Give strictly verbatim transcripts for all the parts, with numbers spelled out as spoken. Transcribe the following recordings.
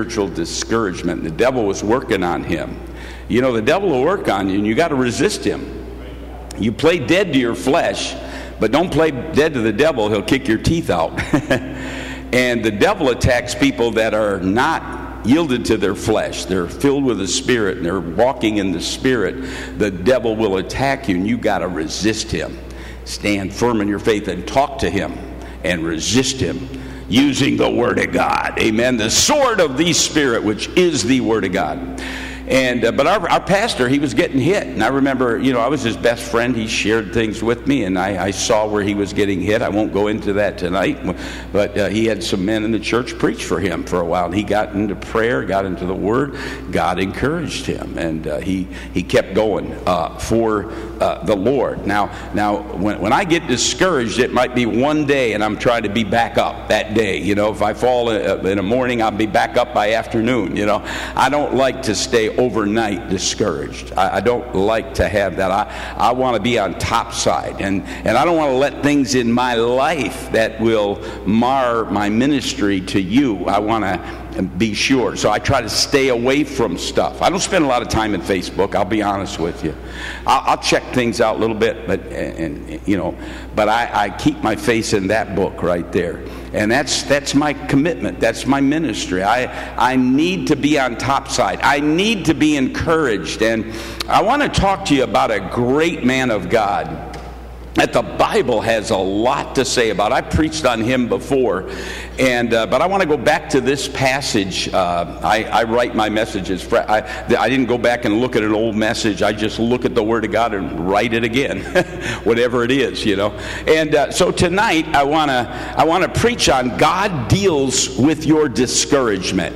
spiritual discouragement. The devil was working on him. You know, the devil will work on you, and you got to resist him. You play dead to your flesh, but don't play dead to the devil. He'll kick your teeth out. And the devil attacks people that are not yielded to their flesh. They're filled with the Spirit, and they're walking in the Spirit. The devil will attack you, and you got to resist him. Stand firm in your faith and talk to him and resist him using the Word of God. Amen. The sword of the Spirit, which is the Word of God. And uh, but our, our pastor, he was getting hit. And I remember, you know, I was his best friend. He shared things with me, and I, I saw where he was getting hit. I won't go into that tonight. But uh, he had some men in the church preach for him for a while. And he got into prayer, got into the Word. God encouraged him, and uh, he, he kept going uh, for uh, the Lord. Now, now when, when I get discouraged, it might be one day, and I'm trying to be back up that day. You know, if I fall in the morning, I'll be back up by afternoon. You know, I don't like to stay overnight discouraged. I, I don't like to have that. I, I want to be on top side, and, and I don't want to let things in my life that will mar my ministry to you. I want to be sure. So I try to stay away from stuff. I don't spend a lot of time in Facebook, I'll be honest with you. I'll, I'll check things out a little bit, but and, and you know, but I, I keep my face in that book right there. And that's that's my commitment. That's my ministry. I I need to be on top side. I need to be encouraged. And I want to talk to you about a great man of God that the Bible has a lot to say about. I preached on him before, and uh, but I want to go back to this passage. Uh, I, I write my messages. I, I didn't go back and look at an old message. I just look at the Word of God and write it again, whatever it is, you know. And uh, so tonight I want to I want to preach on God deals with your discouragement.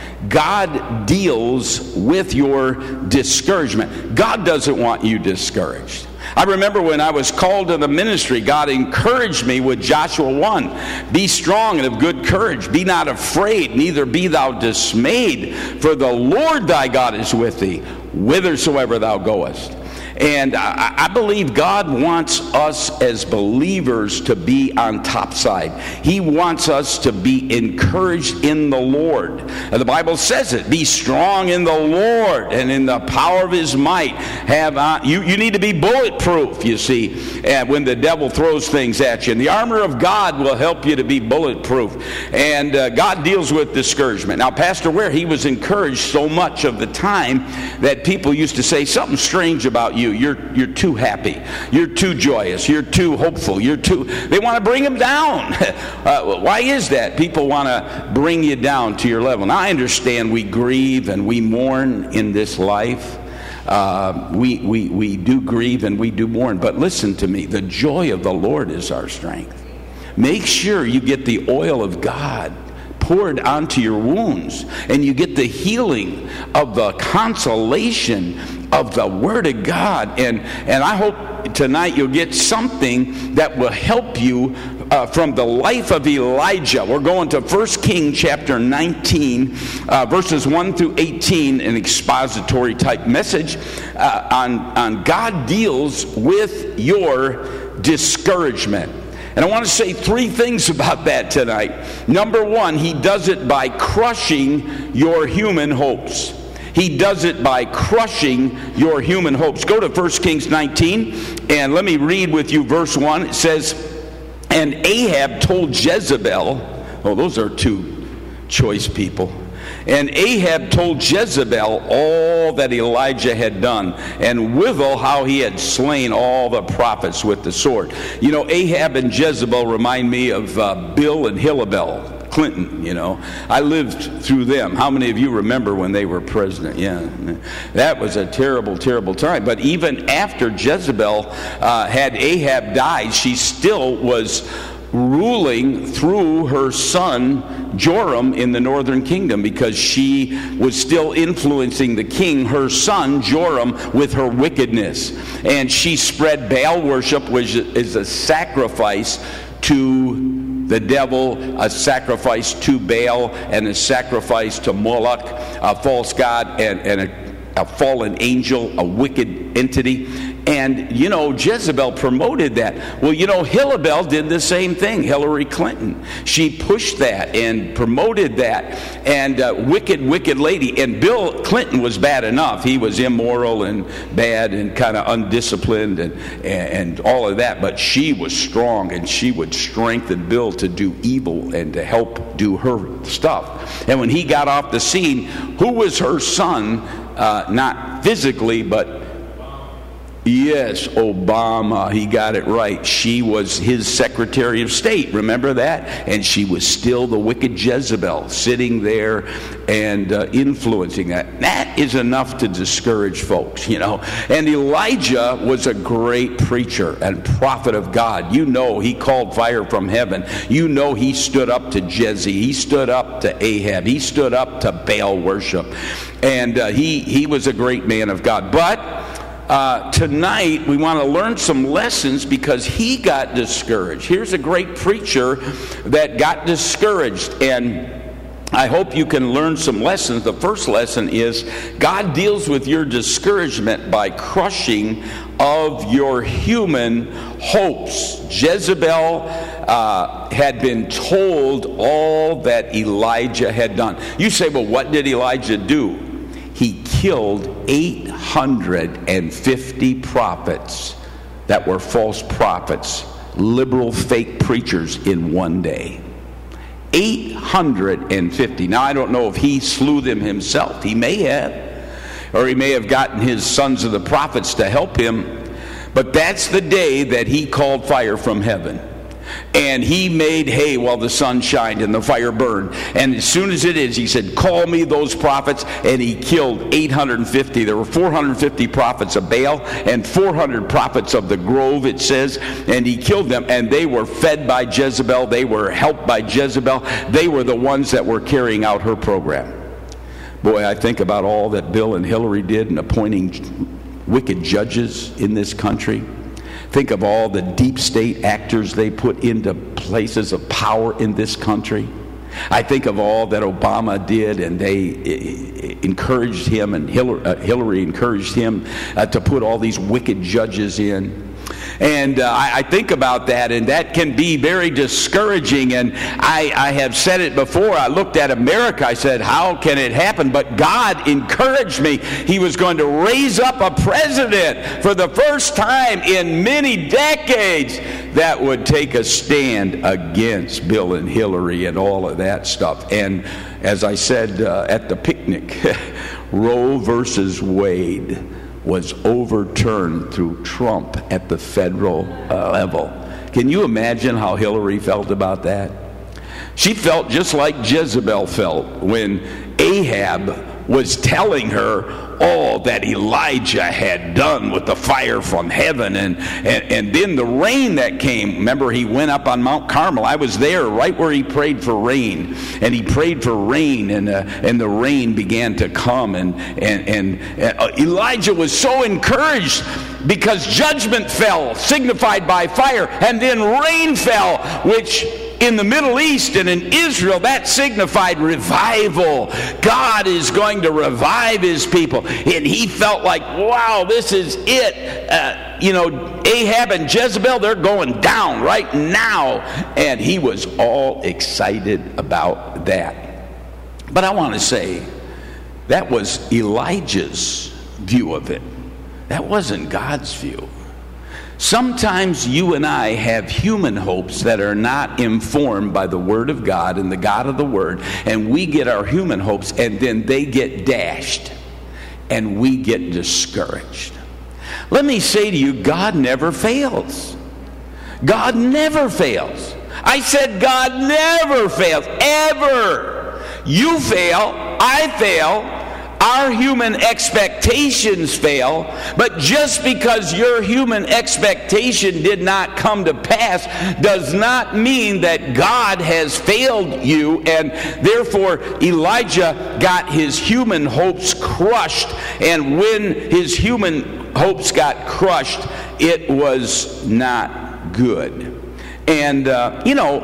God deals with your discouragement. God doesn't want you discouraged. I remember when I was called to the ministry, God encouraged me with Joshua one. Be strong and of good courage. Be not afraid, neither be thou dismayed. For the Lord thy God is with thee, whithersoever thou goest. And I, I believe God wants us as believers to be on top side. He wants us to be encouraged in the Lord. And the Bible says it. Be strong in the Lord and in the power of His might. Have uh, you, you need to be bulletproof, you see, uh, when the devil throws things at you. And the armor of God will help you to be bulletproof. And uh, God deals with discouragement. Now, Pastor Ware, he was encouraged so much of the time that people used to say something strange about you. You're you're too happy. You're too joyous. You're too hopeful. You're too. They want to bring him down. Uh, why is that? People want to bring you down to your level. Now I understand we grieve and we mourn in this life. Uh, we we we do grieve and we do mourn. But listen to me. The joy of the Lord is our strength. Make sure you get the oil of God poured onto your wounds, and you get the healing of the consolation of the Word of God. And and I hope tonight you'll get something that will help you uh, from the life of Elijah. We're going to First Kings chapter nineteen, uh, verses one through eighteen, an expository type message uh, on, on God deals with your discouragement. And I want to say three things about that tonight. Number one, He does it by crushing your human hopes. He does it by crushing your human hopes. Go to First Kings nineteen, and let me read with you verse one. It says, and Ahab told Jezebel, oh, those are two choice people. And Ahab told Jezebel all that Elijah had done, and withal how he had slain all the prophets with the sword. You know, Ahab and Jezebel remind me of uh, Bill and Hillel Clinton, you know. I lived through them. How many of you remember when they were president? Yeah, that was a terrible, terrible time. But even after Jezebel uh, had Ahab died, she still was ruling through her son Joram in the northern kingdom, because she was still influencing the king, her son Joram, with her wickedness. And she spread Baal worship, which is a sacrifice to the devil, a sacrifice to Baal, and a sacrifice to Moloch, a false god, and, and a, a fallen angel, a wicked entity. And, you know, Jezebel promoted that. Well, you know, Hillabel did the same thing, Hillary Clinton. She pushed that and promoted that. And uh, wicked, wicked lady. And Bill Clinton was bad enough. He was immoral and bad and kind of undisciplined and, and all of that. But she was strong, and she would strengthen Bill to do evil and to help do her stuff. And when he got off the scene, who was her son? Uh, not physically, but yes, Obama. He got it right. She was his Secretary of State. Remember that? And she was still the wicked Jezebel, sitting there and uh, influencing that. That is enough to discourage folks, you know. And Elijah was a great preacher and prophet of God. You know, he called fire from heaven. You know, he stood up to Jezebel. He stood up to Ahab. He stood up to Baal worship. And uh, he, he was a great man of God. But Uh, tonight, we want to learn some lessons because he got discouraged. Here's a great preacher that got discouraged, and I hope you can learn some lessons. The first lesson is God deals with your discouragement by crushing of your human hopes. Jezebel uh, had been told all that Elijah had done. You say, well, what did Elijah do? He killed eight hundred fifty prophets that were false prophets, liberal fake preachers in one day. eight hundred fifty. Now, I don't know if he slew them himself. He may have. Or he may have gotten his sons of the prophets to help him. But that's the day that he called fire from heaven. And he made hay while the sun shined and the fire burned. And as soon as it is, he said, call me those prophets. And he killed eight hundred fifty. There were four hundred fifty prophets of Baal and four hundred prophets of the grove, it says. And he killed them. And they were fed by Jezebel. They were helped by Jezebel. They were the ones that were carrying out her program. Boy, I think about all that Bill and Hillary did in appointing wicked judges in this country. Think of all the deep state actors they put into places of power in this country. I think of all that Obama did, and they encouraged him, and Hillary, uh, Hillary encouraged him uh, to put all these wicked judges in. And uh, I, I think about that, and that can be very discouraging. And I, I have said it before. I looked at America. I said, how can it happen? But God encouraged me. He was going to raise up a president for the first time in many decades that would take a stand against Bill and Hillary and all of that stuff. And as I said uh, at the picnic, Roe versus Wade was overturned through Trump at the federal uh, level. Can you imagine how Hillary felt about that? She felt just like Jezebel felt when Ahab was telling her all that Elijah had done with the fire from heaven, and, and, and then the rain that came. Remember, he went up on Mount Carmel. I was there right where he prayed for rain, and he prayed for rain, and uh, and the rain began to come, and and, and uh, Elijah was so encouraged because judgment fell, signified by fire, and then rain fell, which in the Middle East and in Israel, that signified revival. God is going to revive his people. And he felt like, wow, this is it. Uh, you know, Ahab and Jezebel, they're going down right now. And he was all excited about that. But I want to say, that was Elijah's view of it. That wasn't God's view. Sometimes you and I have human hopes that are not informed by the Word of God and the God of the Word, and we get our human hopes, and then they get dashed, and we get discouraged. Let me say to you, God never fails. God never fails. I said God never fails, ever. You fail, I fail. Our human expectations fail, but just because your human expectation did not come to pass does not mean that God has failed you, and therefore Elijah got his human hopes crushed, and when his human hopes got crushed, it was not good. And, uh, you know,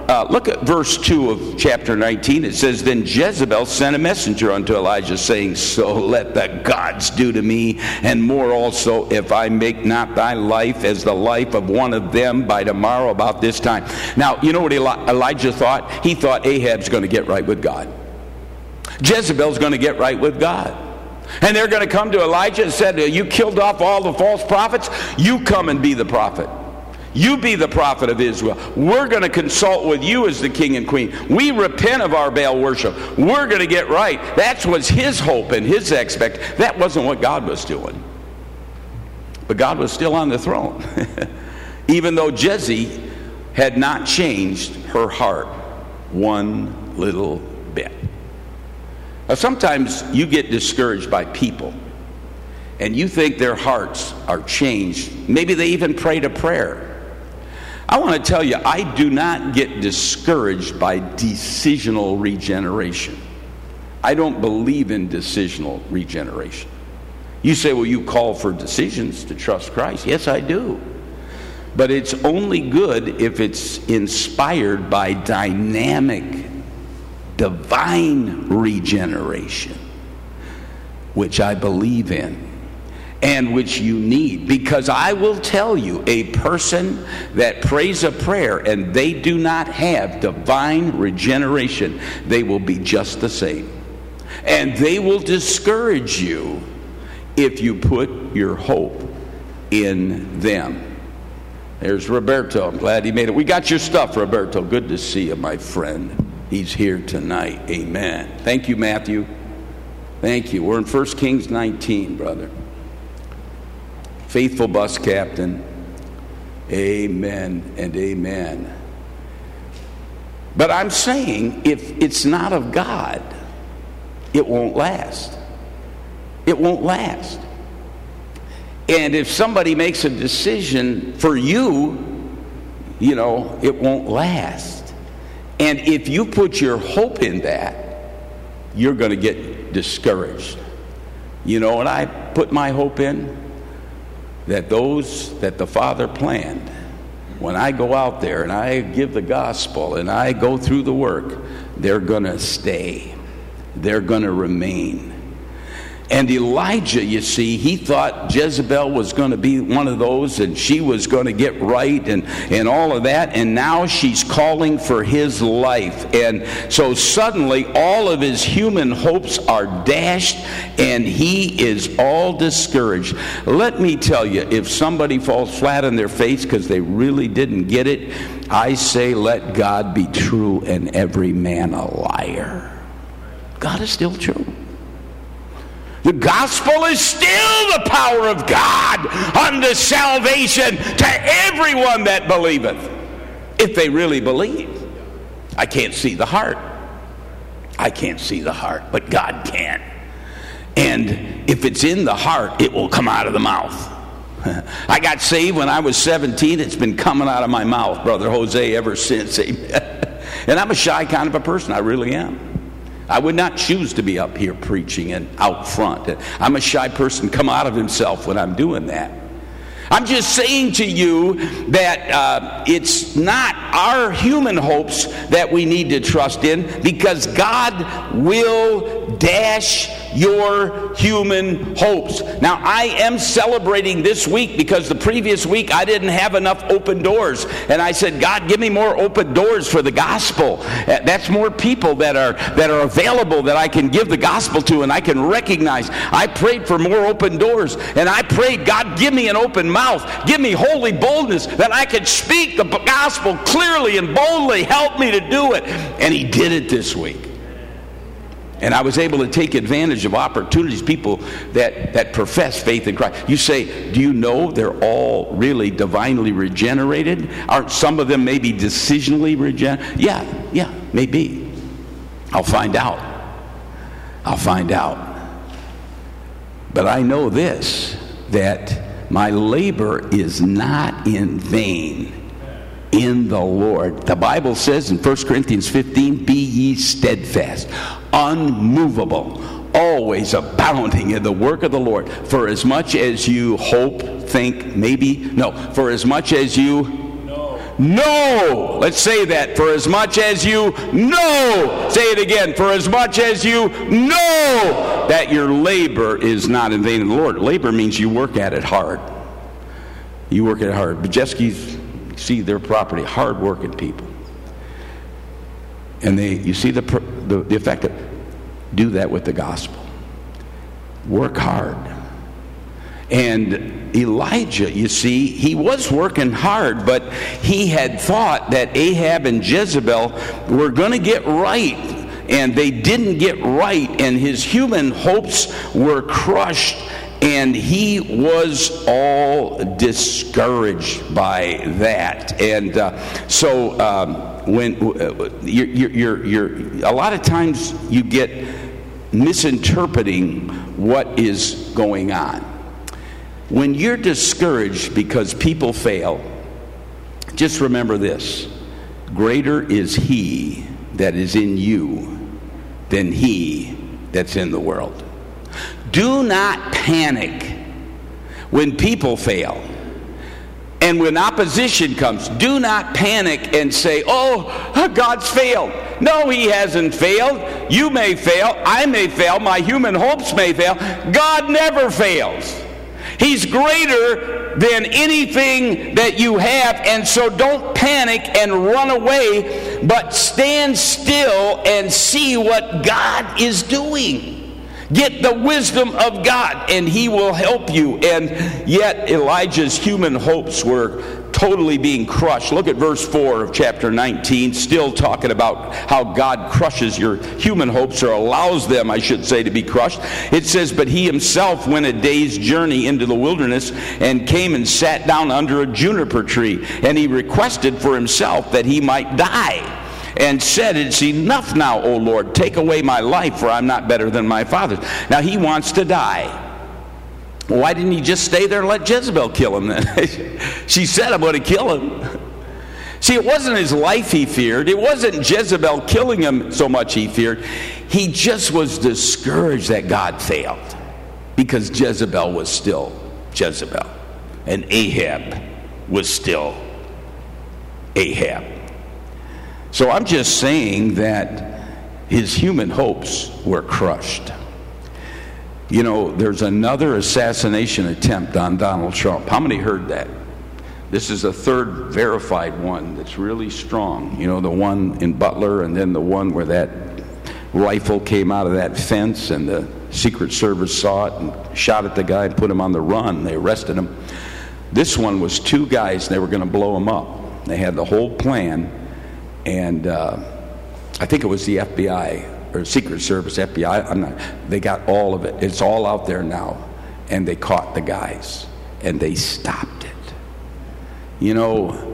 Uh, look at verse two of chapter nineteen. It says, Then Jezebel sent a messenger unto Elijah, saying, So let the gods do to me, and more also, if I make not thy life as the life of one of them by tomorrow about this time. Now, you know what Eli- Elijah thought? He thought Ahab's going to get right with God. Jezebel's going to get right with God. And they're going to come to Elijah and said, You killed off all the false prophets. You come and be the prophet. You be the prophet of Israel. We're going to consult with you as the king and queen. We repent of our Baal worship. We're going to get right. That was his hope and his expect. That wasn't what God was doing. But God was still on the throne. Even though Jezebel had not changed her heart one little bit. Now, sometimes you get discouraged by people, and you think their hearts are changed. Maybe they even prayed a prayer. I want to tell you, I do not get discouraged by decisional regeneration. I don't believe in decisional regeneration. You say, well, you call for decisions to trust Christ. Yes, I do. But it's only good if it's inspired by dynamic, divine regeneration, which I believe in. And which you need, because I will tell you, a person that prays a prayer and they do not have divine regeneration, they will be just the same. And they will discourage you if you put your hope in them. There's Roberto. I'm glad he made it. We got your stuff, Roberto. Good to see you, my friend. He's here tonight. Amen. Thank you, Matthew. Thank you. We're in First Kings nineteen, brother. Faithful bus captain. Amen and amen. But I'm saying, if it's not of God, it won't last. It won't last. And if somebody makes a decision for you, you know, it won't last. And if you put your hope in that, you're going to get discouraged. You know what I put my hope in? That those that the Father planned, when I go out there and I give the gospel and I go through the work, they're going to stay. They're going to remain. And Elijah, you see, he thought Jezebel was going to be one of those, and she was going to get right and, and all of that, and now she's calling for his life. And so suddenly all of his human hopes are dashed, and he is all discouraged. Let me tell you, if somebody falls flat on their face because they really didn't get it, I say let God be true and every man a liar. God is still true. The gospel is still the power of God unto salvation to everyone that believeth, if they really believe. I can't see the heart. I can't see the heart, but God can. And if it's in the heart, it will come out of the mouth. I got saved when I was seventeen. It's been coming out of my mouth, Brother Jose, ever since. Amen. And I'm a shy kind of a person. I really am. I would not choose to be up here preaching and out front. I'm a shy person, come out of himself when I'm doing that. I'm just saying to you that uh, it's not our human hopes that we need to trust in, because God will dash your human hopes. Now, I am celebrating this week because the previous week I didn't have enough open doors. And I said, God, give me more open doors for the gospel. That's more people that are that are available that I can give the gospel to and I can recognize. I prayed for more open doors, and I prayed, God, give me an open mouth. Give me holy boldness that I could speak the gospel clearly and boldly. Help me to do it. And he did it this week. And I was able to take advantage of opportunities, people that, that profess faith in Christ. You say, do you know they're all really divinely regenerated? Aren't some of them maybe decisionally regenerated? Yeah, yeah, maybe. I'll find out. I'll find out. But I know this, that my labor is not in vain in the Lord. The Bible says in First Corinthians fifteen, be ye steadfast, unmovable, always abounding in the work of the Lord. For as much as you hope, think, maybe, no, for as much as you know, know. Let's say that. For as much as you know. Say it again. For as much as you know that your labor is not in vain in the Lord. Labor means you work at it hard. You work at it hard. Bajewski's, see their property, hard-working people. And they, you see the, the, the effect of, do that with the gospel. Work hard. And Elijah, you see, he was working hard, but he had thought that Ahab and Jezebel were going to get right, and they didn't get right, and his human hopes were crushed, and he was all discouraged by that. And uh, so um, when uh, you're, you're, you're, a lot of times you get misinterpreting what is going on. When you're discouraged because people fail, just remember this: greater is he that is in you than he that's in the world. Do not panic when people fail. And when opposition comes, do not panic and say, oh, God's failed. No, he hasn't failed. You may fail. I may fail. My human hopes may fail. God never fails. He's greater than anything that you have, and so don't panic and run away, but stand still and see what God is doing. Get the wisdom of God, and he will help you. And yet Elijah's human hopes were totally being crushed. Look at verse four of chapter nineteen, still talking about how God crushes your human hopes, or allows them, I should say, to be crushed. It says, but he himself went a day's journey into the wilderness and came and sat down under a juniper tree, and he requested for himself that he might die, and said, it's enough now, O Lord, take away my life, for I'm not better than my fathers. Now he wants to die. Why didn't he just stay there and let Jezebel kill him then? She said, I'm going to kill him. See, it wasn't his life he feared. It wasn't Jezebel killing him so much he feared. He just was discouraged that God failed, because Jezebel was still Jezebel, and Ahab was still Ahab. So I'm just saying that his human hopes were crushed. You know, there's another assassination attempt on Donald Trump. How many heard that? This is a third verified one that's really strong. You know, the one in Butler, and then the one where that rifle came out of that fence and the Secret Service saw it and shot at the guy and put him on the run. They arrested him. This one was two guys, and they were going to blow him up. They had the whole plan, and uh, I think it was the F B I or Secret Service, F B I, I'm not, they got all of it. It's all out there now. And they caught the guys, and they stopped it. You know,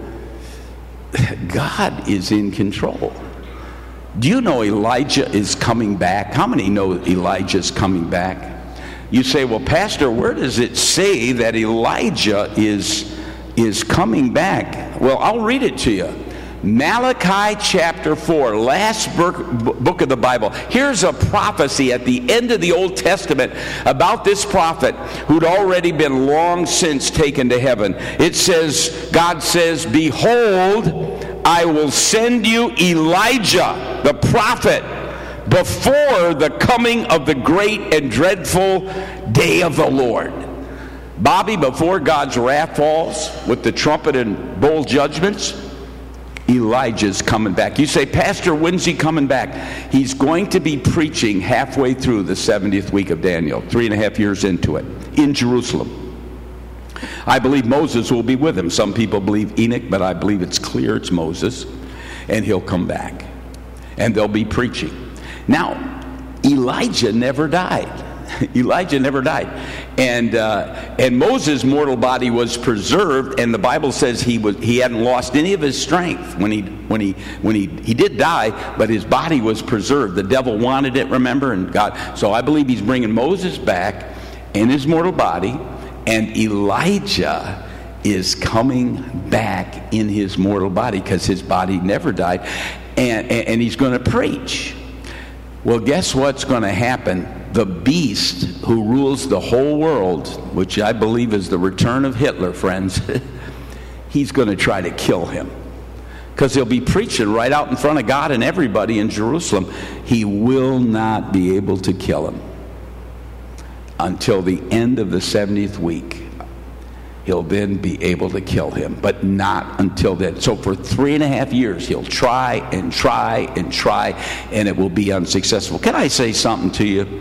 God is in control. Do you know Elijah is coming back? How many know Elijah's coming back? You say, well, Pastor, where does it say that Elijah is, is coming back? Well, I'll read it to you. Malachi chapter four, last book of the Bible. Here's a prophecy at the end of the Old Testament about this prophet who'd already been long since taken to heaven. It says, God says, behold, I will send you Elijah, the prophet, before the coming of the great and dreadful day of the Lord. Bobby, before God's wrath falls with the trumpet and bowl judgments, Elijah's coming back. You say, Pastor, when's he coming back? He's going to be preaching halfway through the seventieth week of Daniel, three and a half years into it, in Jerusalem. I believe Moses will be with him. Some people believe Enoch, but I believe it's clear it's Moses, and he'll come back, and they'll be preaching. Now, Elijah never died. Elijah never died, and uh, and Moses' mortal body was preserved, and the Bible says he was he hadn't lost any of his strength when he when he when he he did die, but his body was preserved. The devil wanted it, remember, and God. So I believe he's bringing Moses back in his mortal body, and Elijah is coming back in his mortal body because his body never died, and and, and he's going to preach. Well, guess what's going to happen? The beast who rules the whole world, which I believe is the return of Hitler, friends, he's going to try to kill him. because he'll be preaching right out in front of God and everybody in Jerusalem. He will not be able to kill him until the end of the seventieth week. He'll then be able to kill him, but not until then. So for three and a half years, he'll try and try and try, and it will be unsuccessful. Can I say something to you?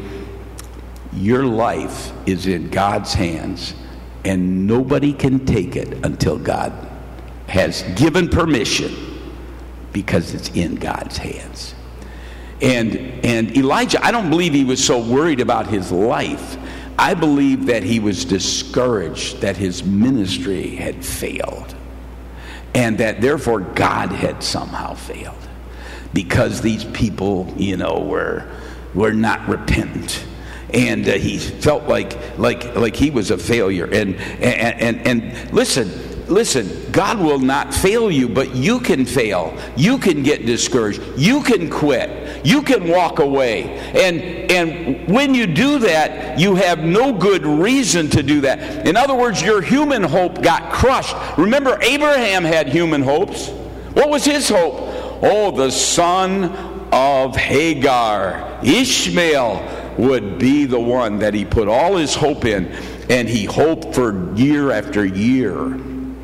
Your life is in God's hands, and nobody can take it until God has given permission, because it's in God's hands. And and Elijah, I don't believe he was so worried about his life. I believe that he was discouraged that his ministry had failed, and that therefore God had somehow failed, because these people, you know, were were not repentant, and uh, he felt like like like he was a failure. And and and, and listen. Listen, God will not fail you, but you can fail. You can get discouraged. You can quit. You can walk away. And and when you do that, you have no good reason to do that. In other words, your human hope got crushed. Remember, Abraham had human hopes. What was his hope? Oh, the son of Hagar, Ishmael, would be the one that he put all his hope in. And he hoped for year after year.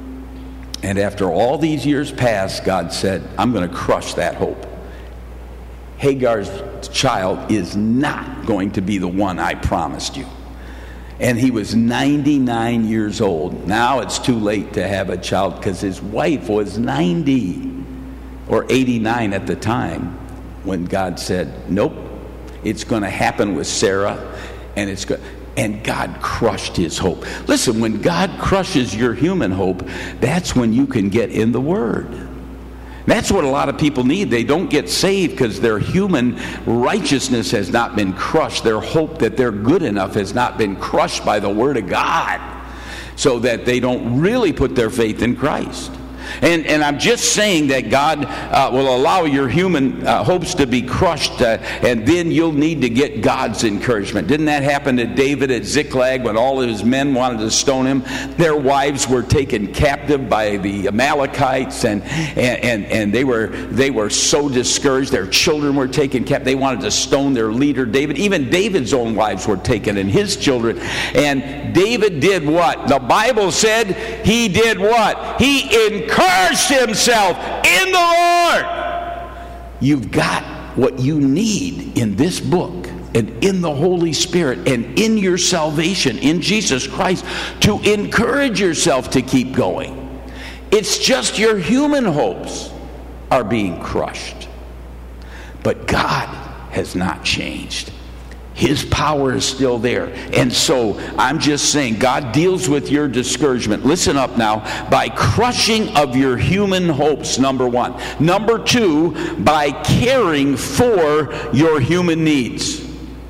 And after all these years passed, God said, I'm going to crush that hope. Hagar's child is not going to be the one I promised you. And he was ninety-nine years old. Now it's too late to have a child, because his wife was ninety or eighty-nine at the time when God said, nope, it's going to happen with Sarah, and it's going. And God crushed his hope. Listen, when God crushes your human hope, that's when you can get in the Word. That's what a lot of people need. They don't get saved because their human righteousness has not been crushed. Their hope that they're good enough has not been crushed by the Word of God, so that they don't really put their faith in Christ. And and I'm just saying that God uh, will allow your human uh, hopes to be crushed, uh, and then you'll need to get God's encouragement. Didn't that happen to David at Ziklag when all of his men wanted to stone him? Their wives were taken captive by the Amalekites, and and, and, and they were they were so discouraged. Their children were taken captive. They wanted to stone their leader, David. Even David's own wives were taken, and his children. And David did what? The Bible said he did what? He encouraged himself in the Lord. You've got what you need in this book, and in the Holy Spirit, and in your salvation in Jesus Christ, to encourage yourself to keep going. It's just your human hopes are being crushed. But God has not changed. His power is still there. And so I'm just saying, God deals with your discouragement. Listen up now. By crushing of your human hopes, number one. Number two, by caring for your human needs.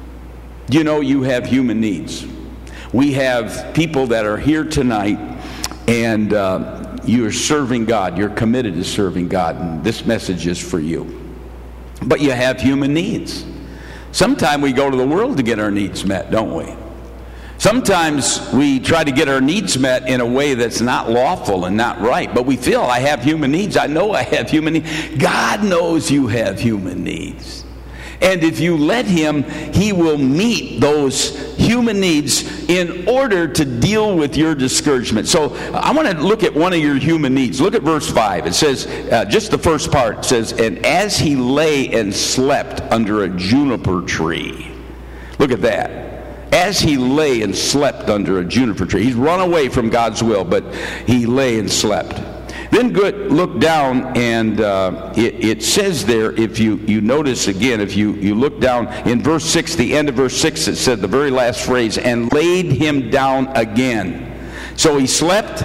You know, you have human needs. We have people that are here tonight, and uh, you're serving God. You're committed to serving God. And this message is for you. But you have human needs. Sometimes we go to the world to get our needs met, don't we? Sometimes we try to get our needs met in a way that's not lawful and not right. But we feel, I have human needs. I know I have human needs. God knows you have human needs. And if you let Him, He will meet those human needs in order to deal with your discouragement. So I want to look at one of your human needs. Look at verse five. It says, uh, just the first part says, and as he lay and slept under a juniper tree. Look at that. As he lay and slept under a juniper tree. He's run away from God's will, but he lay and slept. Then good, look down, and uh, it, it says there, if you, you notice again, if you, you look down in verse six, the end of verse six, it said the very last phrase, and laid him down again. So he slept,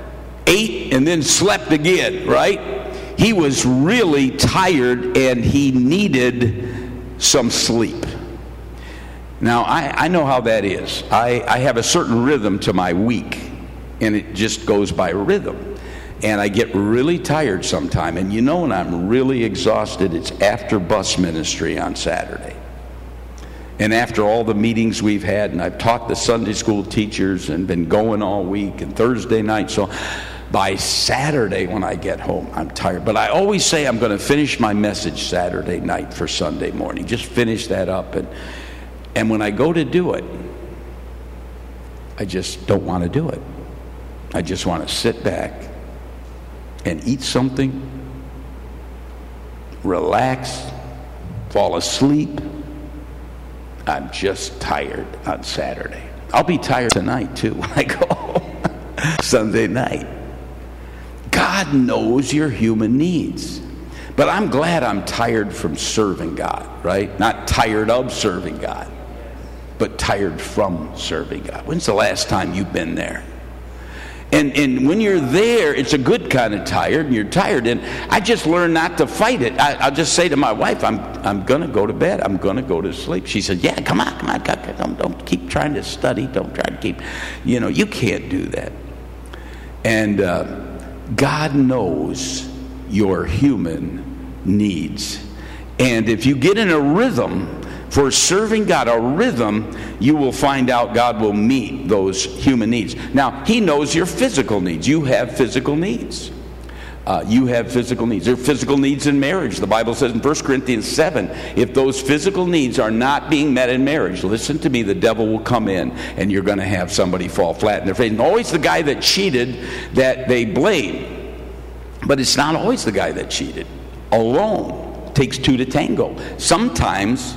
ate, and then slept again, right? He was really tired, and he needed some sleep. Now, I, I know how that is. I, I have a certain rhythm to my week, and it just goes by rhythm. And I get really tired sometime. And you know when I'm really exhausted, it's after bus ministry on Saturday. And after all the meetings we've had, and I've talked to Sunday school teachers and been going all week, and Thursday night. So by Saturday when I get home, I'm tired. But I always say I'm going to finish my message Saturday night for Sunday morning. Just finish that up. And, and when I go to do it, I just don't want to do it. I just want to sit back and eat something, relax, fall asleep. I'm just tired on Saturday. I'll be tired tonight too when I go home Sunday night. God knows your human needs. But I'm glad I'm tired from serving God, right? Not tired of serving God, but tired from serving God. When's the last time you've been there? And and when you're there, it's a good kind of tired, and you're tired. And I just learned not to fight it. I, I'll just say to my wife, I'm I'm going to go to bed. I'm going to go to sleep. She said, yeah, come on, come on. Don't, don't keep trying to study. Don't try to keep, you know, you can't do that. And uh, God knows your human needs. And if you get in a rhythm for serving God, a rhythm, you will find out God will meet those human needs. Now, He knows your physical needs. You have physical needs. Uh, you have physical needs. There are physical needs in marriage. The Bible says in First Corinthians seven, if those physical needs are not being met in marriage, listen to me, the devil will come in and you're going to have somebody fall flat in their face. And always the guy that cheated that they blame. But it's not always the guy that cheated. Alone. Takes two to tango. Sometimes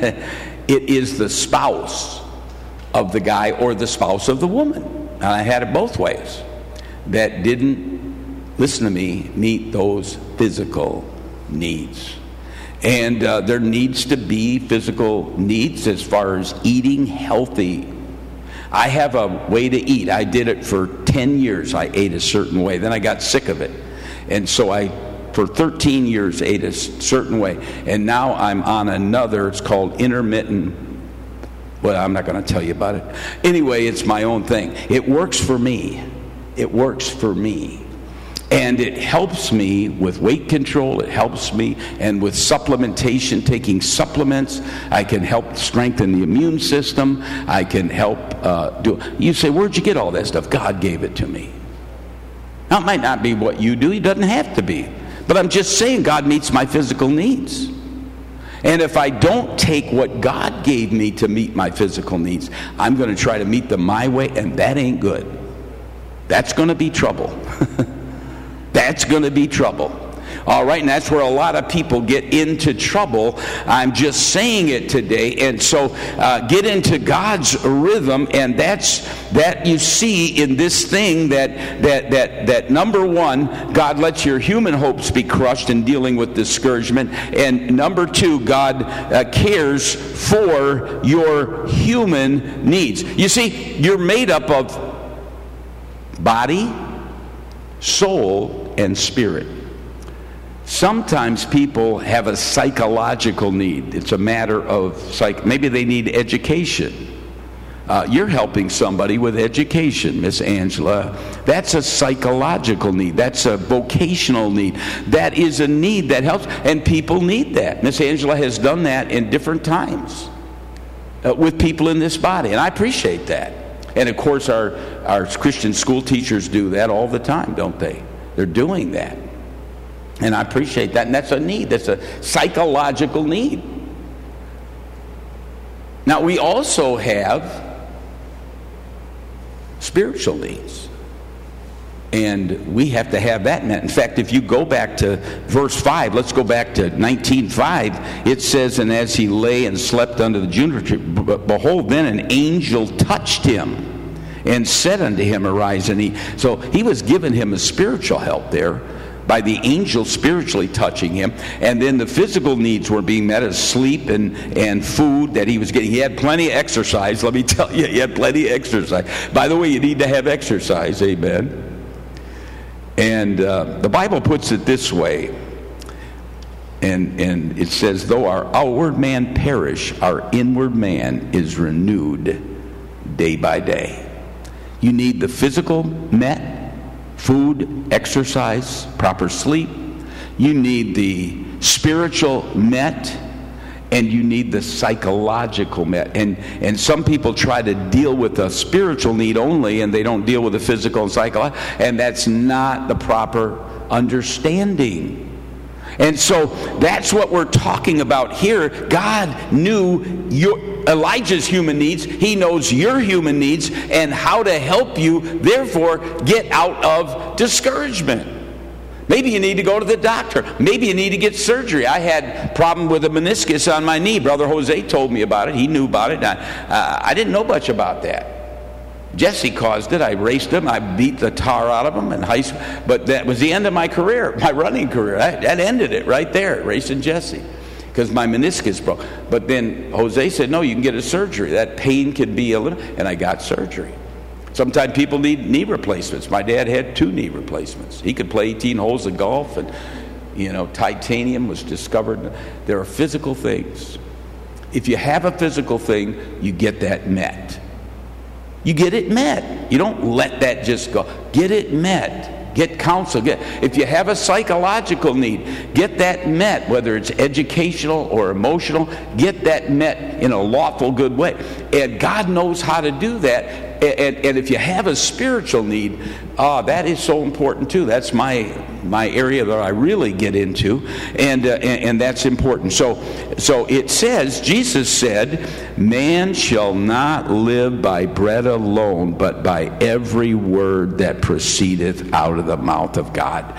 it is the spouse of the guy or the spouse of the woman. And I had it both ways. That didn't, listen to me, meet those physical needs. And uh, there needs to be physical needs as far as eating healthy. I have a way to eat. I did it for ten years. I ate a certain way. Then I got sick of it. And so I for thirteen years ate a certain way, and now I'm on another. It's called intermittent. Well, I'm not going to tell you about it. Anyway, it's my own thing. It works for me. It works for me. And it helps me with weight control. It helps me, and with supplementation, taking supplements, I can help strengthen the immune system. I can help uh, do. You say, where'd you get all that stuff? God gave it to me. Now, it might not be what you do. It doesn't have to be. But I'm just saying God meets my physical needs. And if I don't take what God gave me to meet my physical needs, I'm going to try to meet them my way, and that ain't good. That's going to be trouble. That's going to be trouble. All right, and that's where a lot of people get into trouble. I'm just saying it today. And so uh, get into God's rhythm, and that's that you see in this thing that that that that number one, God lets your human hopes be crushed in dealing with discouragement, and number two, God uh, cares for your human needs. You see, you're made up of body, soul, and spirit. Sometimes people have a psychological need. It's a matter of psych. Maybe they need education. Uh, you're helping somebody with education, Miss Angela. That's a psychological need. That's a vocational need. That is a need that helps, and people need that. Miss Angela has done that in different times uh, with people in this body, and I appreciate that. And of course, our our Christian school teachers do that all the time, don't they? They're doing that. And I appreciate that. And that's a need. That's a psychological need. Now, we also have spiritual needs. And we have to have that met. In fact, if you go back to verse five, let's go back to nineteen five. It says, and as he lay and slept under the juniper tree, behold, then an angel touched him and said unto him, arise and eat. So he was giving him a spiritual help there, by the angel spiritually touching him. And then the physical needs were being met as sleep and, and food that he was getting. He had plenty of exercise. Let me tell you, he had plenty of exercise. By the way, you need to have exercise. Amen. And uh, the Bible puts it this way. And, and it says, though our outward man perish, our inward man is renewed day by day. You need the physical met, food, exercise, proper sleep. You need the spiritual met, and you need the psychological met. And and some people try to deal with the spiritual need only, and they don't deal with the physical and psychological, and that's not the proper understanding. And so that's what we're talking about here. God knew your, Elijah's human needs. He knows your human needs and how to help you, therefore, get out of discouragement. Maybe you need to go to the doctor. Maybe you need to get surgery. I had a problem with a meniscus on my knee. Brother Jose told me about it. He knew about it. I, uh, I didn't know much about that. Jesse caused it. I raced him. I beat the tar out of him in high school. But that was the end of my career, my running career. I, that ended it right there, racing Jesse, because my meniscus broke. But then Jose said, no, you can get a surgery. That pain can be a little, and I got surgery. Sometimes people need knee replacements. My dad had two knee replacements. He could play eighteen holes of golf, and, you know, titanium was discovered. There are physical things. If you have a physical thing, you get that met. You get it met. You don't let that just go. Get it met. Get counsel. Get, if you have a psychological need, get that met, whether it's educational or emotional. Get that met in a lawful, good way. And God knows how to do that. And, and if you have a spiritual need, uh, that is so important too. That's my my area that I really get into, and, uh, and and that's important. So, so it says, Jesus said, "Man shall not live by bread alone, but by every word that proceedeth out of the mouth of God."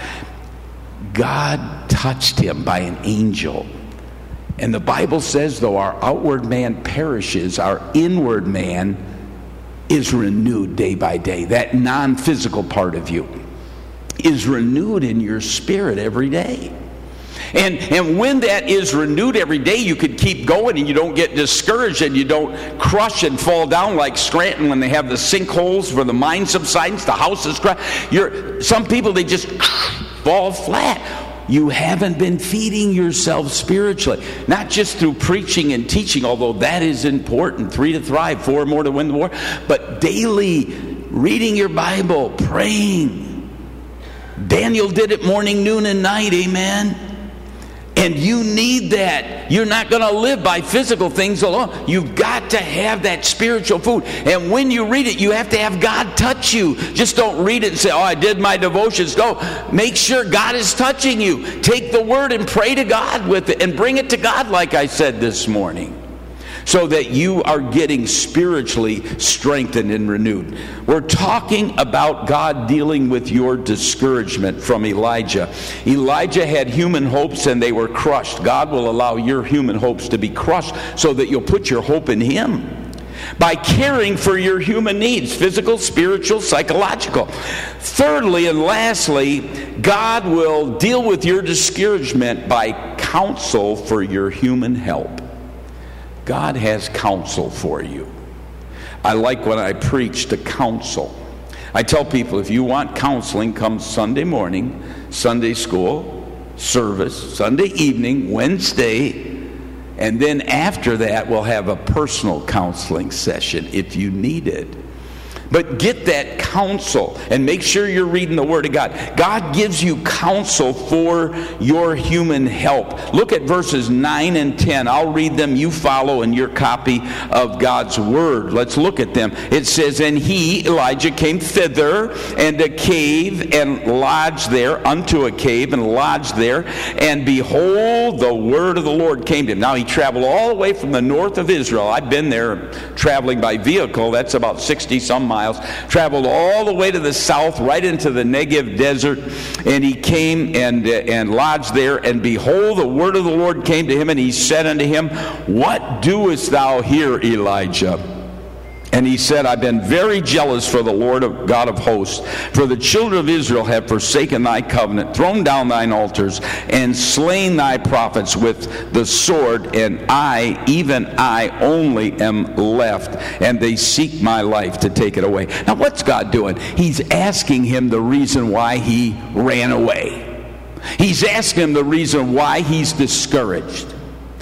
God touched him by an angel. And the Bible says, though our outward man perishes, our inward man is renewed day by day. That non-physical part of you is renewed in your spirit every day. And and when that is renewed every day, you could keep going and you don't get discouraged and you don't crush and fall down like Scranton when they have the sinkholes where the mine subsides, the house is crushed. You're, some people, they just fall flat. You haven't been feeding yourself spiritually, not just through preaching and teaching, although that is important. Three to thrive, four more to win the war. But daily reading your Bible, praying. Daniel did it morning, noon, and night. Amen. And you need that. You're not going to live by physical things alone. You've got to have that spiritual food. And when you read it, you have to have God touch you. Just don't read it and say, oh, I did my devotions. No, make sure God is touching you. Take the word and pray to God with it and bring it to God, like I said this morning, so that you are getting spiritually strengthened and renewed. We're talking about God dealing with your discouragement from Elijah. Elijah had human hopes and they were crushed. God will allow your human hopes to be crushed so that you'll put your hope in Him by caring for your human needs, physical, spiritual, psychological. Thirdly and lastly, God will deal with your discouragement by counsel for your human help. God has counsel for you. I like when I preach the counsel. I tell people, if you want counseling, come Sunday morning, Sunday school, service, Sunday evening, Wednesday, and then after that we'll have a personal counseling session if you need it. But get that counsel and make sure you're reading the Word of God. God gives you counsel for your human help. Look at verses nine and ten. I'll read them. You follow in your copy of God's Word. Let's look at them. It says, "And he," Elijah, "came thither, and a cave, and lodged there, unto a cave, and lodged there. And behold, the word of the Lord came to him." Now he traveled all the way from the north of Israel. I've been there traveling by vehicle. That's about sixty some miles. Miles, traveled all the way to the south, right into the Negev desert, and he came and uh, and lodged there. And behold, the word of the Lord came to him, and he said unto him, "What doest thou here, Elijah?" And he said, "I've been very jealous for the Lord of God of hosts, for the children of Israel have forsaken thy covenant, thrown down thine altars, and slain thy prophets with the sword, and I, even I only, am left, and they seek my life to take it away." Now what's God doing? He's asking him the reason why he ran away. He's asking him the reason why he's discouraged.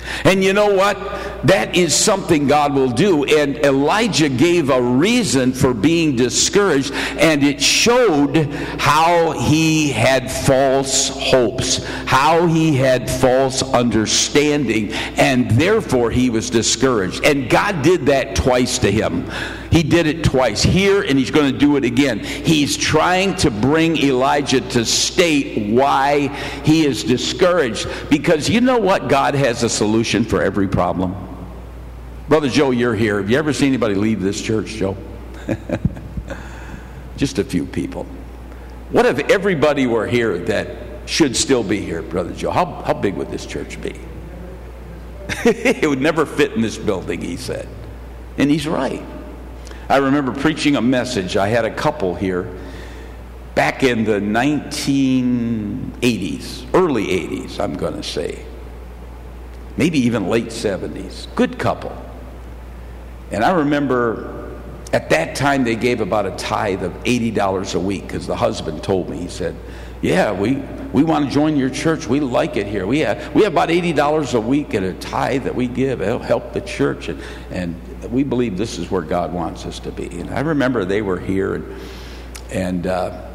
And you know what? That is something God will do. And Elijah gave a reason for being discouraged, and it showed how he had false hopes, how he had false understanding, and therefore he was discouraged. And God did that twice to him. He did it twice here, and he's going to do it again. He's trying to bring Elijah to state why he is discouraged. Because you know what? God has a solution for every problem. Brother Joe, you're here. Have you ever seen anybody leave this church, Joe? Just a few people. What if everybody were here that should still be here, Brother Joe? How, how big would this church be? It would never fit in this building, he said. And he's right. I remember preaching a message. I had a couple here back in the nineteen eighties, early eighties, I'm going to say. Maybe even late seventies. Good couple. And I remember at that time they gave about a tithe of eighty dollars a week, because the husband told me, he said, yeah, we, we want to join your church. We like it here. We have, we have about eighty dollars a week in a tithe that we give. It'll help the church. And, and we believe this is where God wants us to be. And I remember they were here, and, and uh,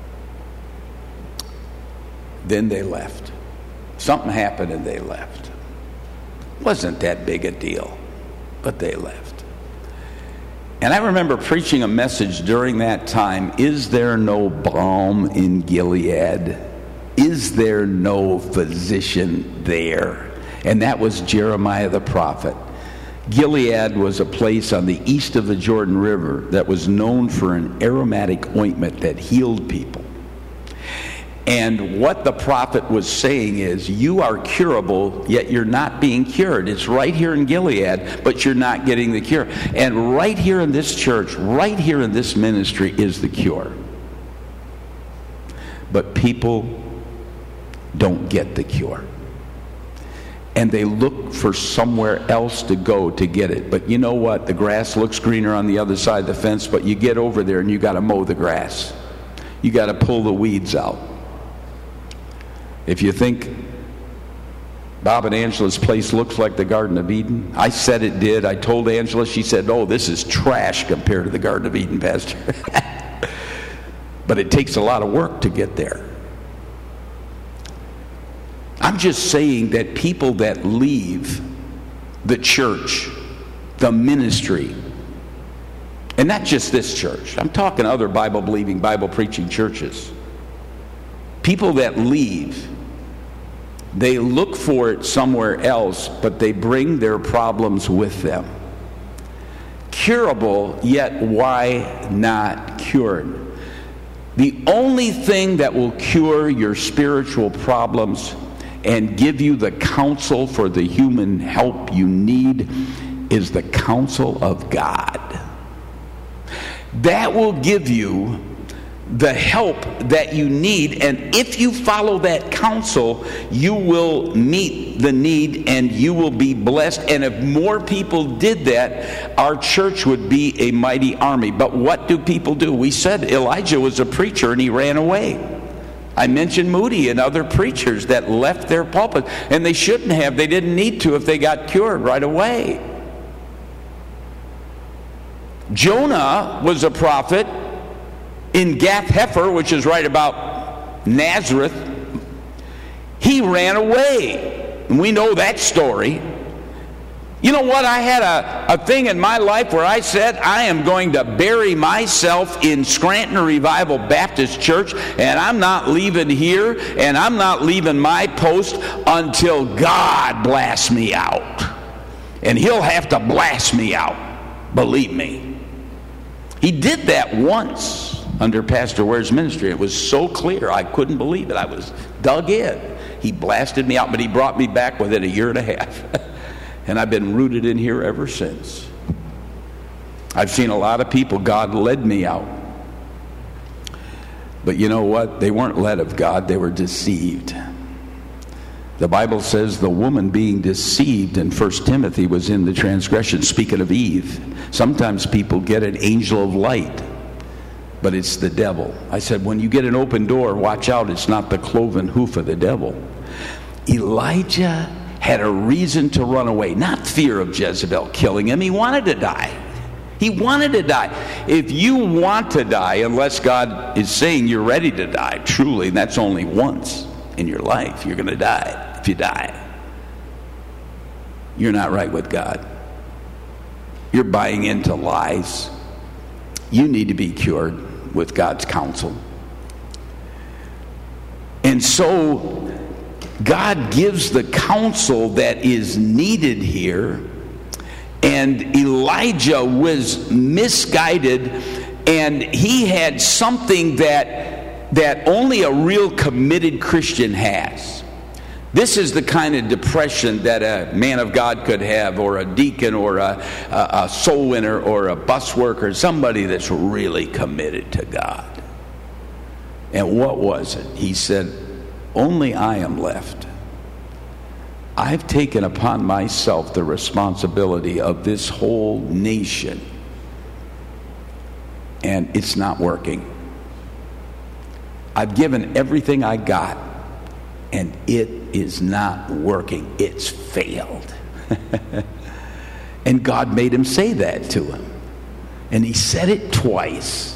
then they left. Something happened and they left. Wasn't that big a deal, but they left. And I remember preaching a message during that time, is there no balm in Gilead? Is there no physician there? And that was Jeremiah the prophet. Gilead was a place on the east of the Jordan River that was known for an aromatic ointment that healed people. And what the prophet was saying is, you are curable, yet you're not being cured. It's right here in Gilead, but you're not getting the cure. And right here in this church, right here in this ministry is the cure. But people don't get the cure. And they look for somewhere else to go to get it. But you know what? The grass looks greener on the other side of the fence, but you get over there and you got to mow the grass. You got to pull the weeds out. If you think Bob and Angela's place looks like the Garden of Eden, I said it did. I told Angela, she said, oh, this is trash compared to the Garden of Eden, Pastor. But it takes a lot of work to get there. I'm just saying that people that leave the church, the ministry, and not just this church, I'm talking other Bible-believing, Bible-preaching churches. People that leave, they look for it somewhere else, but they bring their problems with them. Curable, yet why not cured? The only thing that will cure your spiritual problems and give you the counsel for the human help you need is the counsel of God. That will give you the help that you need, and if you follow that counsel, you will meet the need and you will be blessed. And if more people did that, our church would be a mighty army. But what do people do? We said Elijah was a preacher and he ran away. I mentioned Moody and other preachers that left their pulpit, and they shouldn't have. They didn't need to if they got cured right away. Jonah was a prophet in Gath Hepher, which is right about Nazareth. He ran away. And we know that story. You know what? I had a, a thing in my life where I said, I am going to bury myself in Scranton Revival Baptist Church, and I'm not leaving here, and I'm not leaving my post until God blasts me out. And he'll have to blast me out. Believe me. He did that once under Pastor Ware's ministry. It was so clear, I couldn't believe it. I was dug in. He blasted me out, but he brought me back within a year and a half. And I've been rooted in here ever since. I've seen a lot of people, God led me out. But you know what? They weren't led of God, they were deceived. The Bible says the woman being deceived in First Timothy was in the transgression, speaking of Eve. Sometimes people get an angel of light, but it's the devil. I said, when you get an open door, watch out, it's not the cloven hoof of the devil. Elijah had a reason to run away. Not fear of Jezebel killing him. He wanted to die. He wanted to die. If you want to die, unless God is saying you're ready to die, truly, that's only once in your life you're going to die. If you die, you're not right with God. You're buying into lies. You need to be cured with God's counsel. And so God gives the counsel that is needed here, and Elijah was misguided, and he had something that that only a real committed Christian has. This is the kind of depression that a man of God could have, or a deacon, or a, a, a soul winner, or a bus worker, somebody that's really committed to God. And what was it? He said, only I am left. I've taken upon myself the responsibility of this whole nation, and it's not working. I've given everything I got, and it is not working. It's failed. And God made him say that to him. And he said it twice.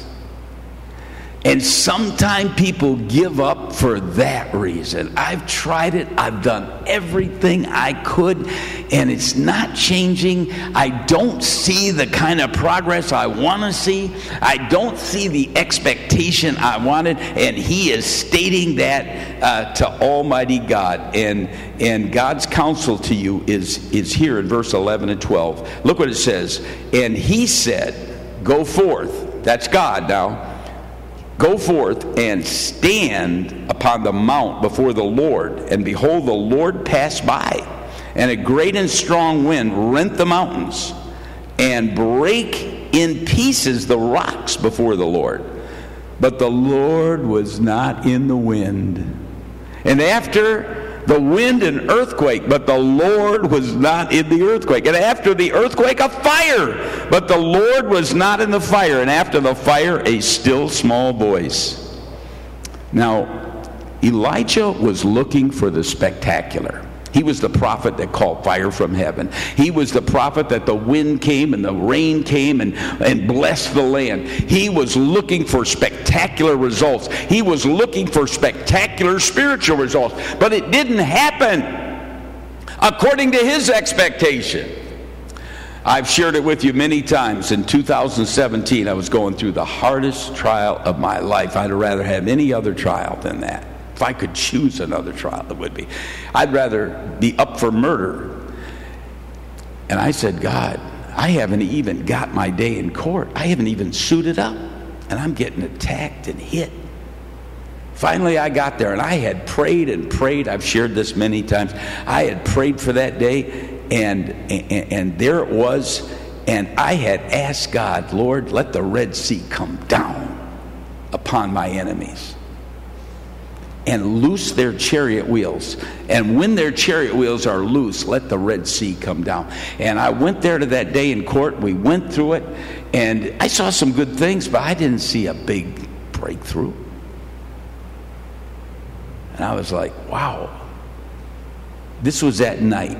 And sometimes people give up for that reason. I've tried it. I've done everything I could, and it's not changing. I don't see the kind of progress I want to see. I don't see the expectation I wanted. And he is stating that uh, to Almighty God. And and God's counsel to you is, is here in verse eleven and twelve. Look what it says. And he said, go forth. That's God now. Go forth and stand upon the mount before the Lord. And behold, the Lord passed by, and a great and strong wind rent the mountains and break in pieces the rocks before the Lord. But the Lord was not in the wind. And after the wind, an earthquake, but the Lord was not in the earthquake. And after the earthquake, a fire, but the Lord was not in the fire. And after the fire, a still small voice. Now, Elijah was looking for the spectacular. He was the prophet that called fire from heaven. He was the prophet that the wind came and the rain came and, and blessed the land. He was looking for spectacular results. He was looking for spectacular spiritual results. But it didn't happen according to his expectation. I've shared it with you many times. In two thousand seventeen, I was going through the hardest trial of my life. I'd rather have any other trial than that. If I could choose another trial, it would be. I'd rather be up for murder. And I said, God, I haven't even got my day in court. I haven't even suited up. And I'm getting attacked and hit. Finally, I got there, and I had prayed and prayed. I've shared this many times. I had prayed for that day, and, and, and there it was. And I had asked God, Lord, let the Red Sea come down upon my enemies and loose their chariot wheels. And when their chariot wheels are loose, let the Red Sea come down. And I went there to that day in court. We went through it, and I saw some good things, but I didn't see a big breakthrough. And I was like, wow. This was at night.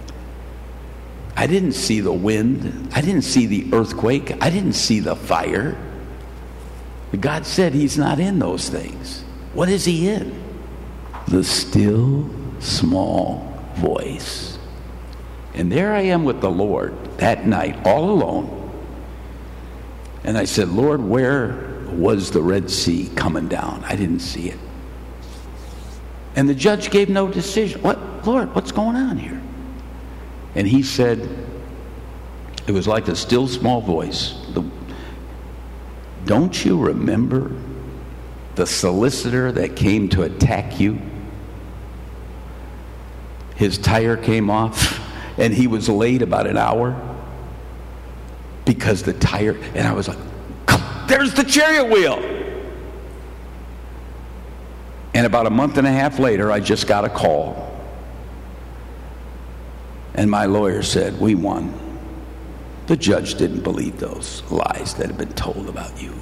I didn't see the wind. I didn't see the earthquake. I didn't see the fire. But God said he's not in those things. What is he in? The still, small voice. And there I am with the Lord that night, all alone. And I said, Lord, where was the Red Sea coming down? I didn't see it. And the judge gave no decision. What, Lord, what's going on here? And he said, it was like a still, small voice. The, Don't you remember the solicitor that came to attack you? His tire came off, and he was late about an hour because the tire, and I was like, there's the chariot wheel. And about a month and a half later, I just got a call. And my lawyer said, we won. The judge didn't believe those lies that had been told about you.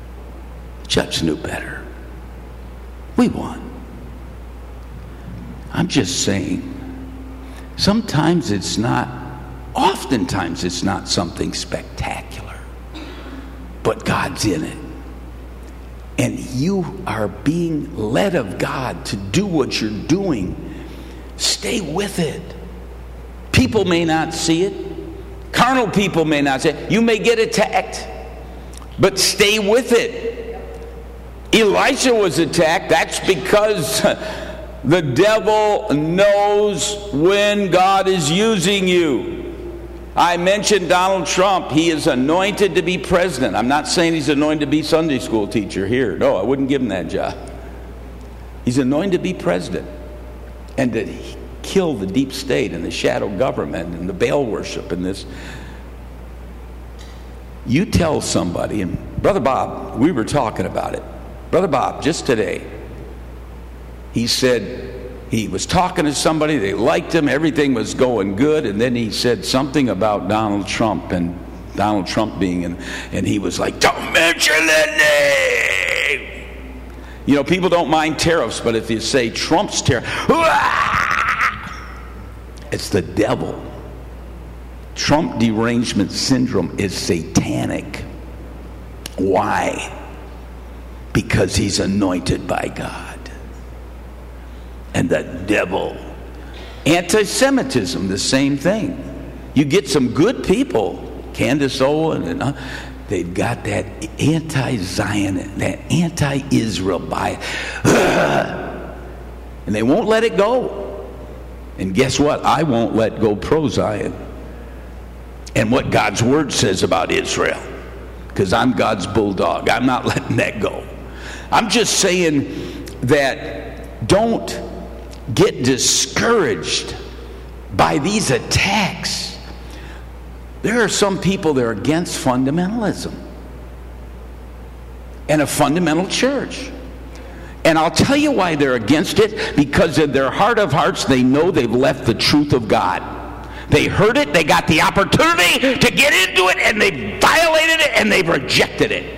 The judge knew better. We won. I'm just saying, sometimes it's not, oftentimes it's not something spectacular, but God's in it. And you are being led of God to do what you're doing. Stay with it. People may not see it. Carnal people may not see it. You may get attacked, but stay with it. Elijah was attacked. That's because the devil knows when God is using you. I mentioned Donald Trump. He is anointed to be president. I'm not saying he's anointed to be Sunday school teacher here. No, I wouldn't give him that job. He's anointed to be president and to kill the deep state and the shadow government and the Baal worship and this. You tell somebody, and Brother Bob, we were talking about it. Brother Bob, just today, he said, he was talking to somebody, they liked him, everything was going good, and then he said something about Donald Trump and Donald Trump being in, and he was like, don't mention the name. You know, people don't mind tariffs, but if you say Trump's tariff, it's the devil. Trump derangement syndrome is satanic. Why? Because he's anointed by God. And the devil. Anti-Semitism, the same thing. You get some good people, Candace Owen, and uh, they've got that anti-Zion, that anti-Israel bias. And they won't let it go. And guess what? I won't let go pro-Zion. And what God's word says about Israel. Because I'm God's bulldog. I'm not letting that go. I'm just saying that don't get discouraged by these attacks. There are some people that are against fundamentalism and a fundamental church. And I'll tell you why they're against it. Because in their heart of hearts, they know they've left the truth of God. They heard it, they got the opportunity to get into it, and they violated it, and they've rejected it.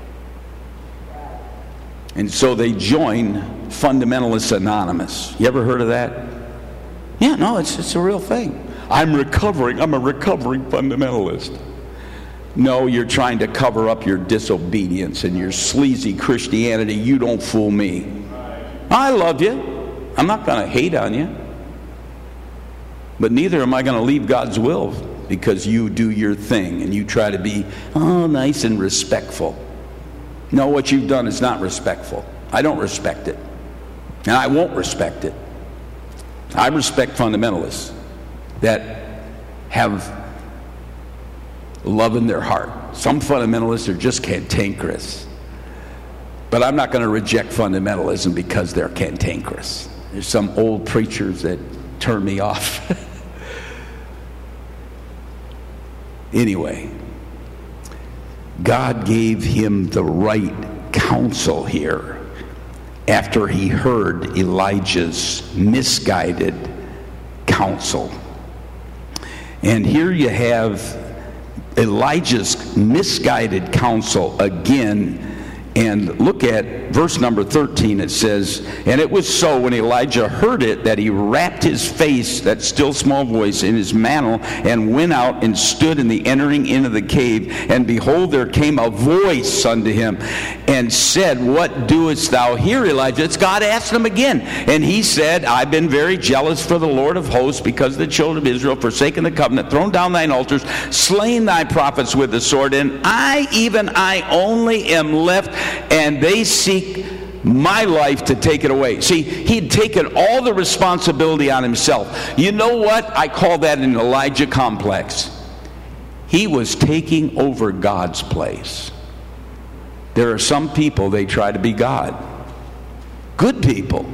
And so they join Fundamentalists Anonymous. You ever heard of that? Yeah, no, it's, it's a real thing. I'm recovering. I'm a recovering fundamentalist. No, you're trying to cover up your disobedience and your sleazy Christianity. You don't fool me. I love you. I'm not going to hate on you. But neither am I going to leave God's will because you do your thing and you try to be, oh, nice and respectful. No, what you've done is not respectful. I don't respect it. And I won't respect it. I respect fundamentalists that have love in their heart. Some fundamentalists are just cantankerous. But I'm not going to reject fundamentalism because they're cantankerous. There's some old preachers that turn me off. Anyway, God gave him the right counsel here after he heard Elijah's misguided counsel. And here you have Elijah's misguided counsel again. And look at verse number thirteen. It says, and it was so when Elijah heard it that he wrapped his face, that still small voice, in his mantle and went out and stood in the entering into the cave. And behold, there came a voice unto him and said, what doest thou here, Elijah? It's God asked him again. And he said, I've been very jealous for the Lord of hosts, because the children of Israel forsaken the covenant, thrown down thine altars, slain thy prophets with the sword. And I, even I only, am left, and they seek my life to take it away. See, he'd taken all the responsibility on himself. You know what? I call that an Elijah complex. He was taking over God's place. There are some people, they try to be God. Good people.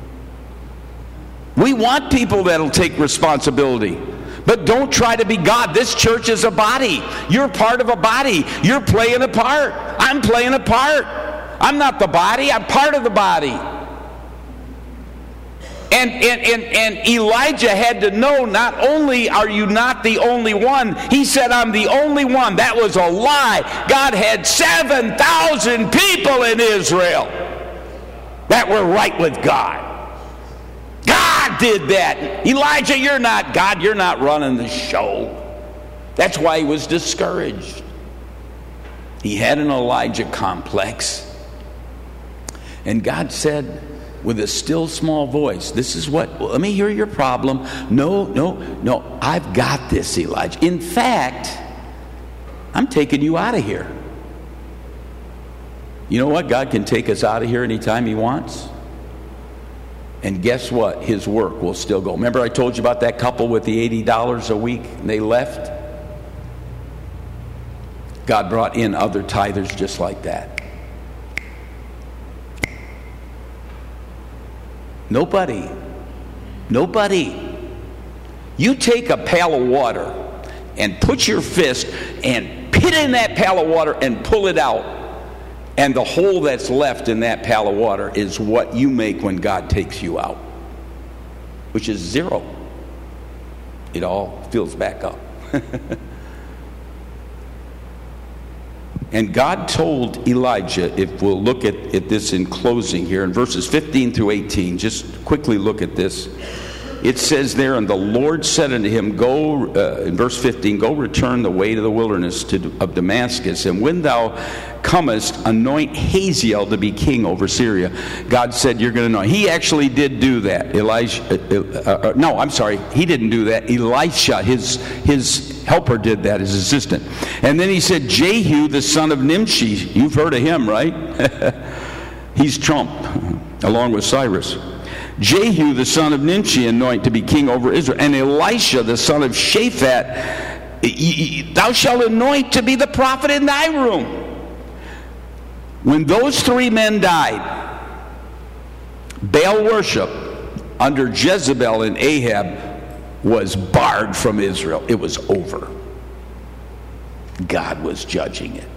We want people that'll take responsibility. But don't try to be God. This church is a body. You're part of a body. You're playing a part. I'm playing a part. I'm not the body. I'm part of the body. And, and, and, and Elijah had to know, not only are you not the only one, he said, I'm the only one. That was a lie. God had seven thousand people in Israel that were right with God. God God did that. Elijah, you're not God. You're not running the show. That's why he was discouraged. He had an Elijah complex. And God said with a still small voice, this is what, well, let me hear your problem. No, no, no, I've got this, Elijah. In fact, I'm taking you out of here. You know what? God can take us out of here anytime he wants. And guess what? His work will still go. Remember I told you about that couple with the eighty dollars a week and they left? God brought in other tithers just like that. Nobody. Nobody. You take a pail of water and put your fist and put in that pail of water and pull it out. And the hole that's left in that pail of water is what you make when God takes you out, which is zero. It all fills back up. And God told Elijah, if we'll look at, at this in closing here, in verses fifteen through eighteen, just quickly look at this. It says there, and the Lord said unto him, go, uh, in verse fifteen, go return the way to the wilderness to, of Damascus, and when thou comest, anoint Hazael to be king over Syria. God said, you're going to anoint. He actually did do that. Elijah, uh, uh, uh, no, I'm sorry, he didn't do that. Elisha, his, his helper, did that, his assistant. And then he said, Jehu, the son of Nimshi, you've heard of him, right? He's Trump, along with Cyrus. Jehu, the son of Nimshi, anoint to be king over Israel. And Elisha, the son of Shaphat, thou shalt anoint to be the prophet in thy room. When those three men died, Baal worship under Jezebel and Ahab was barred from Israel. It was over. God was judging it.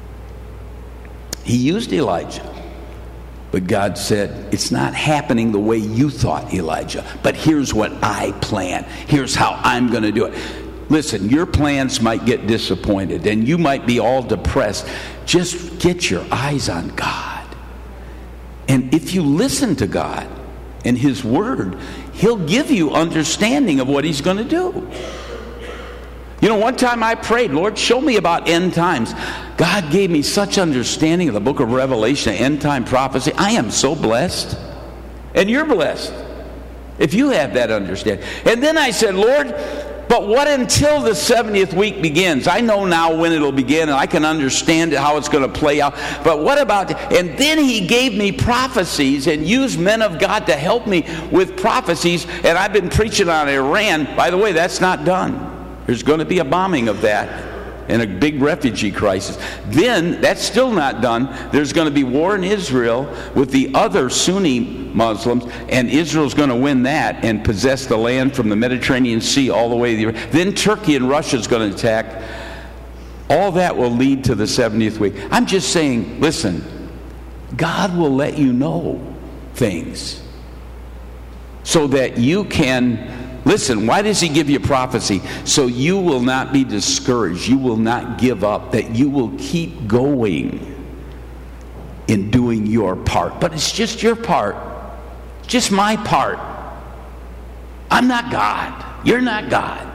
He used Elijah. But God said, it's not happening the way you thought, Elijah. But here's what I plan. Here's how I'm going to do it. Listen, your plans might get disappointed and you might be all depressed. Just get your eyes on God. And if you listen to God and his word, he'll give you understanding of what he's going to do. You know, one time I prayed, Lord, show me about end times. God gave me such understanding of the book of Revelation, end time prophecy. I am so blessed. And you're blessed if you have that understanding. And then I said, Lord, but what until the seventieth week begins? I know now when it'll begin, and I can understand how it's going to play out. But what about... And then he gave me prophecies and used men of God to help me with prophecies. And I've been preaching on Iran. By the way, that's not done. There's going to be a bombing of that and a big refugee crisis. Then, that's still not done. There's going to be war in Israel with the other Sunni Muslims, and Israel's going to win that and possess the land from the Mediterranean Sea all the way to the... Then Turkey and Russia's going to attack. All that will lead to the seventieth week. I'm just saying, listen, God will let you know things so that you can... Listen, why does he give you prophecy? So you will not be discouraged. You will not give up. That you will keep going in doing your part. But it's just your part. Just my part. I'm not God. You're not God.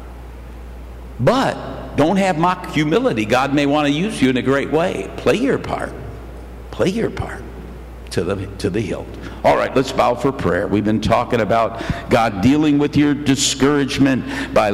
But don't have mock humility. God may want to use you in a great way. Play your part. Play your part to the to the hilt. All right, let's bow for prayer. We've been talking about God dealing with your discouragement by